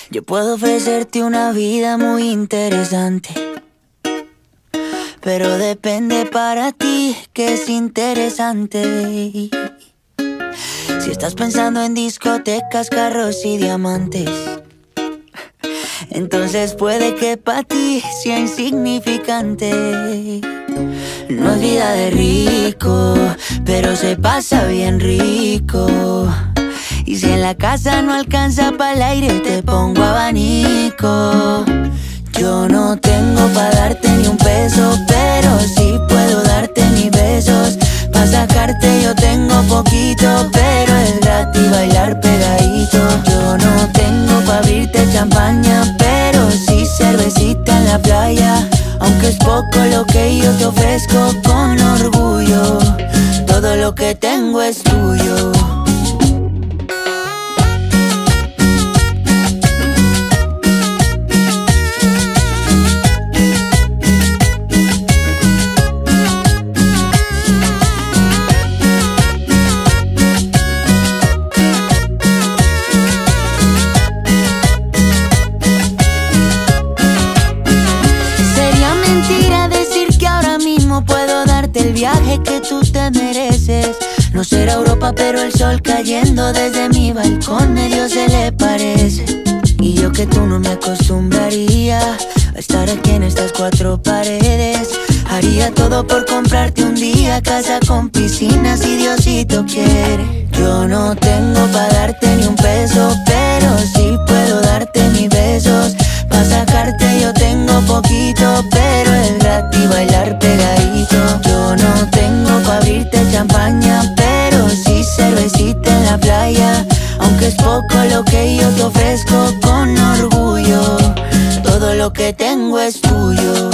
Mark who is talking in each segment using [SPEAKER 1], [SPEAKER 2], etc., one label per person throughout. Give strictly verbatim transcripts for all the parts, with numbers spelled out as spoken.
[SPEAKER 1] Yo puedo ofrecerte una vida muy interesante, pero depende para ti que es interesante. Si estás pensando en discotecas, carros y diamantes, entonces puede que para ti sea insignificante. No es vida de rico, pero se pasa bien rico. Y si en la casa no alcanza para el aire, te pongo abanico. Yo no tengo pa' darte ni un peso, pero sí puedo darte mis besos. Pa' sacarte yo tengo poquito, pero es gratis bailar pegadito. Yo no tengo pa' abrirte champaña, pero sí cervecita en la playa. Aunque es poco lo que yo te ofrezco con orgullo, todo lo que tengo es tuyo. El viaje que tú te mereces. No será Europa, pero el sol cayendo desde mi balcón medio se le parece. Y yo que tú no me acostumbraría a estar aquí en estas cuatro paredes. Haría todo por comprarte un día casa con piscina si Diosito quiere. Yo no tengo pa' darte ni un peso, pero sí puedo darte mis besos. Pa' sacarte yo tengo poquito, pero es gratis bailar pegadito. Yo no tengo pa' abrirte champaña, pero sí cervecita en la playa. Aunque es poco lo que yo te ofrezco con orgullo, todo lo que tengo es tuyo.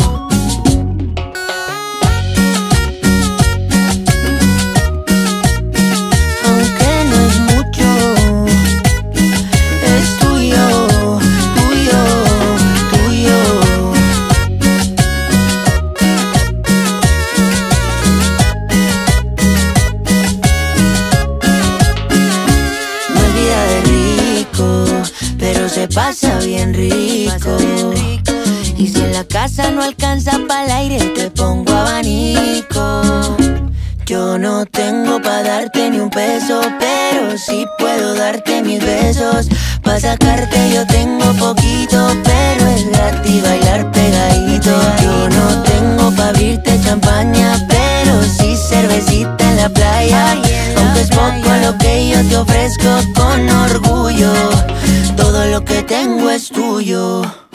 [SPEAKER 1] Se pasa bien rico. Y si en la casa no alcanza para el aire, te pongo abanico. Yo no tengo pa' darte ni un peso, pero sí puedo darte mis besos. Pa' sacarte yo tengo poquito, pero es gratis bailar pegadito. Yo no tengo pa' abrirte champaña, pero sí cervecita en la playa. Aunque es poco lo que yo te ofrezco con orgullo, todo lo que tengo es tuyo.